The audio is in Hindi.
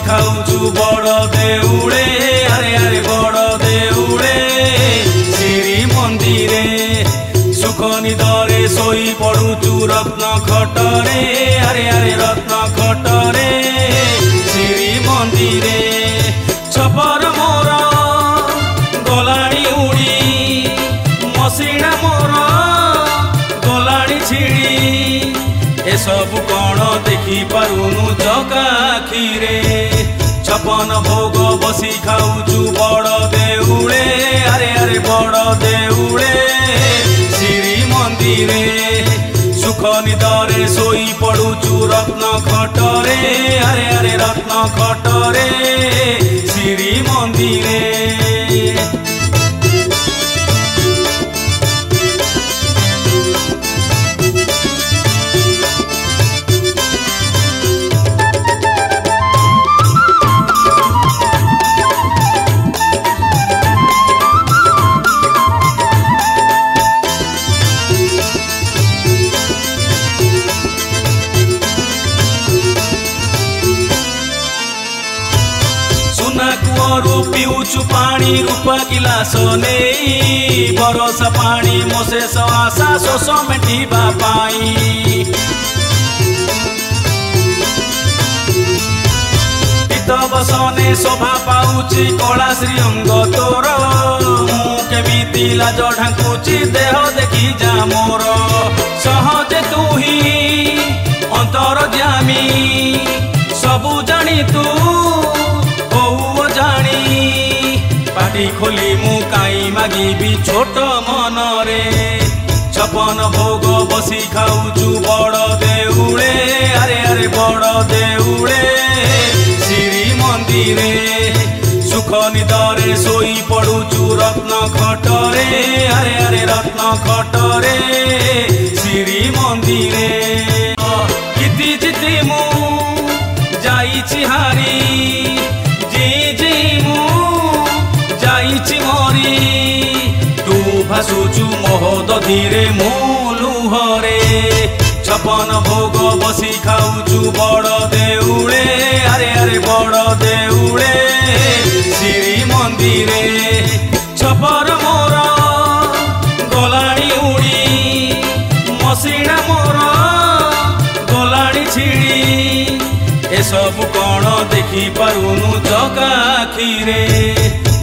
खाऊचु बड़ देउळे अरे अरे बड़ देउळे श्री मंदिरे सुख निदरे सोई पड़ुचु रत्न खटरे अरे अरे रत्न खटरे श्री मंदिरे छपर मोर गलाणी उड़ी मसीना मोर गलाणी छिड़ी ए सब कौन देखी पारुनु चकाखीरे छपन भोग बसी खाऊचु बड़ देउळे अरे अरे बड़ देउळे श्री मंदिरे सुख निदरे सोई पड़ुचु रत्न खटरे अरे अरे रत्न खटरे श्री मंदिरे कुआरू पिउचु पानी रूप गिलास नहीं बरस पानी मोशेष आशा शोष मेटिबा पाई पित बसने शोभा पाउची कला श्री अंग तोर मु केमिति लाज ढांकुची देह देखी जा मोर सहजे तू ही अंतर जामी सबु जानी तू पाटी खोली मु काई मागिबी छोट मनरे छपन भोग बसी खाऊचु बड़ देउळे अरे अरे बड़ देउळे श्री मंदिरे सुख निदरे सोई पड़ुचु रत्न खटरे अरे अरे रत्न खटरे श्री मंदिरे किति जिति मु जाईछि हारी तू भासुचु मोहद धीरे मूलुहरे छपन भोग बसी खाऊचु बड़ देउळे अरे अरे बड़ देउळे श्री मंदिरे छपर मोर गलाणी उड़ी मसीना मोर गलाणी छिड़ी ए सब कौन देखी पारुनु चकाखीरे।